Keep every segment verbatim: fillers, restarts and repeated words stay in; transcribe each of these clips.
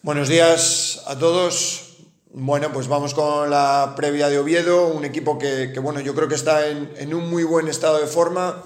Buenos días a todos. Bueno, pues vamos con la previa de Oviedo, un equipo que, que bueno, yo creo que está en, en un muy buen estado de forma,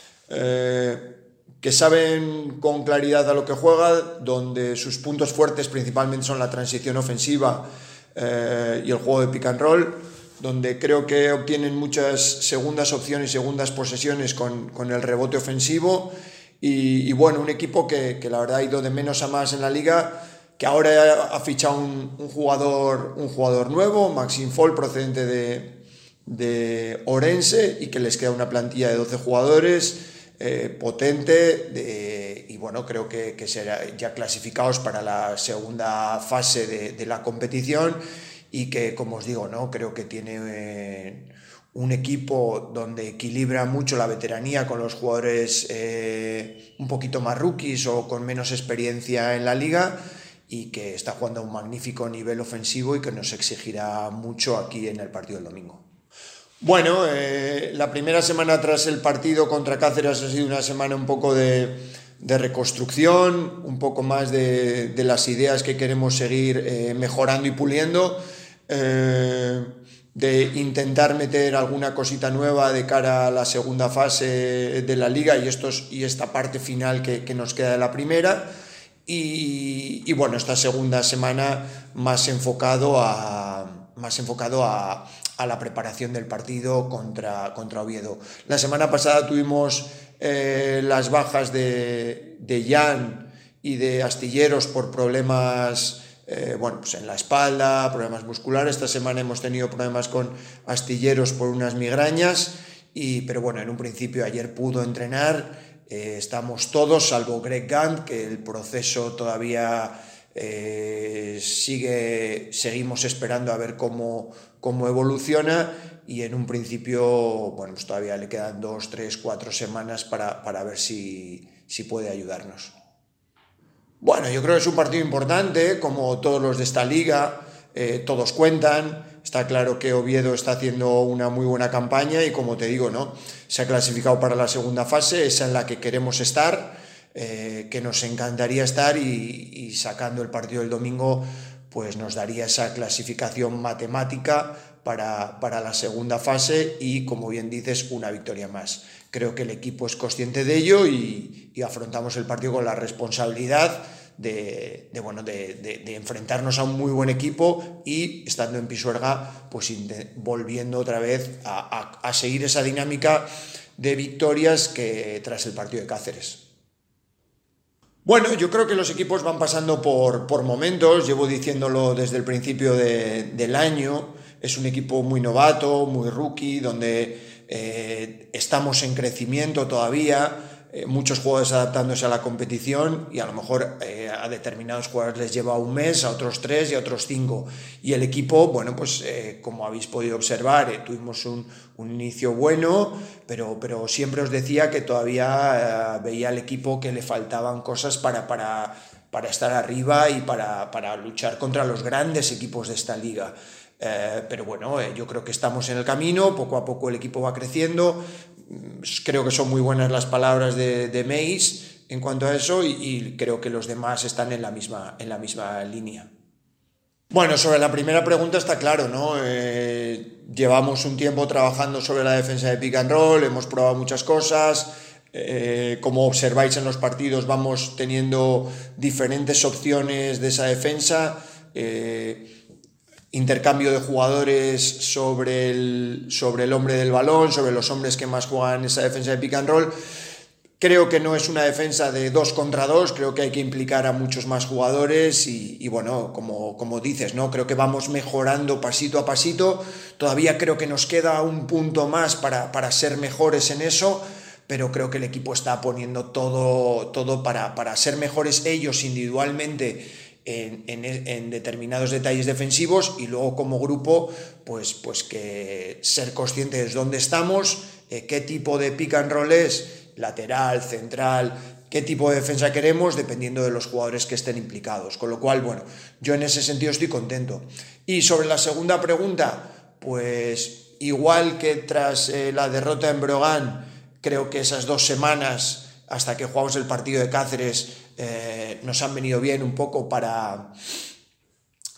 eh, que saben con claridad a lo que juega, donde sus puntos fuertes principalmente son la transición ofensiva eh, y el juego de pick and roll, donde creo que obtienen muchas segundas opciones y segundas posesiones con, con el rebote ofensivo y, y bueno, un equipo que, que la verdad ha ido de menos a más en la liga, que ahora ha fichado un, un, jugador, un jugador nuevo, Maxime Fall, procedente de, de Orense, y que les queda una plantilla de doce jugadores, eh, potente, de, y bueno, creo que, que serán ya clasificados para la segunda fase de, de la competición, y que, como os digo, ¿no? Creo que tiene eh, un equipo donde equilibra mucho la veteranía con los jugadores eh, un poquito más rookies o con menos experiencia en la liga, y que está jugando a un magnífico nivel ofensivo y que nos exigirá mucho aquí en el partido del domingo. Bueno, eh, la primera semana tras el partido contra Cáceres ha sido una semana un poco de, de reconstrucción, un poco más de, de las ideas que queremos seguir eh, mejorando y puliendo, eh, de intentar meter alguna cosita nueva de cara a la segunda fase de la liga y, estos, y esta parte final que, que nos queda de la primera. Y, y bueno, esta segunda semana más enfocado a, más enfocado a, a la preparación del partido contra, contra Oviedo. La semana pasada tuvimos eh, las bajas de, de Jan y de Astilleros por problemas eh, bueno, pues en la espalda, problemas musculares. Esta semana hemos tenido problemas con Astilleros por unas migrañas, y, pero bueno, en un principio ayer pudo entrenar. Eh, estamos todos, salvo Greg Gant, que el proceso todavía eh, sigue, seguimos esperando a ver cómo, cómo evoluciona, y en un principio, bueno, pues todavía le quedan dos, tres, cuatro semanas para, para ver si, si puede ayudarnos. Bueno, yo creo que es un partido importante, como todos los de esta liga, eh, todos cuentan. Está claro que Oviedo está haciendo una muy buena campaña y, como te digo, ¿no? Se ha clasificado para la segunda fase, esa en la que queremos estar, eh, que nos encantaría estar, y, y sacando el partido del domingo, pues nos daría esa clasificación matemática para, para la segunda fase y, como bien dices, una victoria más. Creo que el equipo es consciente de ello y, y afrontamos el partido con la responsabilidad De, de, bueno, de, de, de enfrentarnos a un muy buen equipo y, estando en Pisuerga, pues volviendo otra vez a, a, a seguir esa dinámica de victorias que tras el partido de Cáceres. Bueno, yo creo que los equipos van pasando por, por momentos, llevo diciéndolo desde el principio de, del año. Es un equipo muy novato, muy rookie, donde eh, estamos en crecimiento todavía. Eh, muchos jugadores adaptándose a la competición, y a lo mejor eh, a determinados jugadores les lleva un mes, a otros tres y a otros cinco. Y el equipo, bueno, pues eh, como habéis podido observar, eh, tuvimos un, un inicio bueno, pero, pero siempre os decía que todavía eh, veía al equipo que le faltaban cosas para, para, para estar arriba y para, para luchar contra los grandes equipos de esta liga. Eh, pero bueno, eh, yo creo que estamos en el camino, poco a poco el equipo va creciendo. Creo que son muy buenas las palabras de, de Meis en cuanto a eso, y, y creo que los demás están en la misma, en la misma línea. Bueno, sobre la primera pregunta está claro, ¿no? Eh, llevamos un tiempo trabajando sobre la defensa de pick and roll, hemos probado muchas cosas. Eh, como observáis en los partidos, vamos teniendo diferentes opciones de esa defensa. Eh, intercambio de jugadores sobre el, sobre el hombre del balón, sobre los hombres que más juegan esa defensa de pick and roll. Creo que no es una defensa de dos contra dos, creo que hay que implicar a muchos más jugadores y, y bueno, como, como dices, ¿no? Creo que vamos mejorando pasito a pasito. Todavía creo que nos queda un punto más para, para ser mejores en eso, pero creo que el equipo está poniendo todo, todo para, para ser mejores ellos individualmente En, en, en determinados detalles defensivos, y luego como grupo pues, pues que ser conscientes de dónde estamos, eh, qué tipo de pick and roll es, lateral, central, qué tipo de defensa queremos dependiendo de los jugadores que estén implicados, con lo cual, bueno, yo en ese sentido estoy contento. Y sobre la segunda pregunta, pues igual que tras eh, la derrota en Brogan, creo que esas dos semanas hasta que jugamos el partido de Cáceres eh, nos han venido bien un poco para,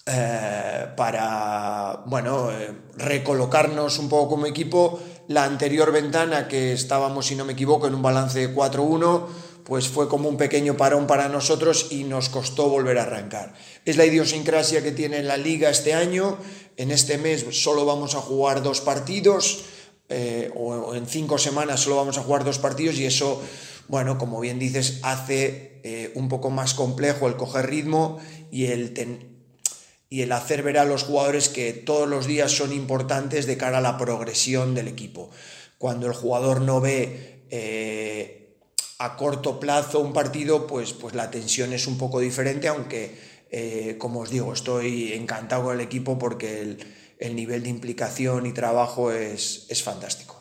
eh, para, bueno, eh, recolocarnos un poco como equipo. La anterior ventana, que estábamos, si no me equivoco, en un balance de cuatro uno, pues fue como un pequeño parón para nosotros y nos costó volver a arrancar. Es la idiosincrasia que tiene la liga este año. En este mes solo vamos a jugar dos partidos, eh, o en cinco semanas solo vamos a jugar dos partidos, y eso, bueno, como bien dices, hace eh, un poco más complejo el coger ritmo y el, ten, y el hacer ver a los jugadores que todos los días son importantes de cara a la progresión del equipo. Cuando el jugador no ve eh, a corto plazo un partido, pues, pues la tensión es un poco diferente, aunque, eh, como os digo, estoy encantado con el equipo porque el, el nivel de implicación y trabajo es, es fantástico.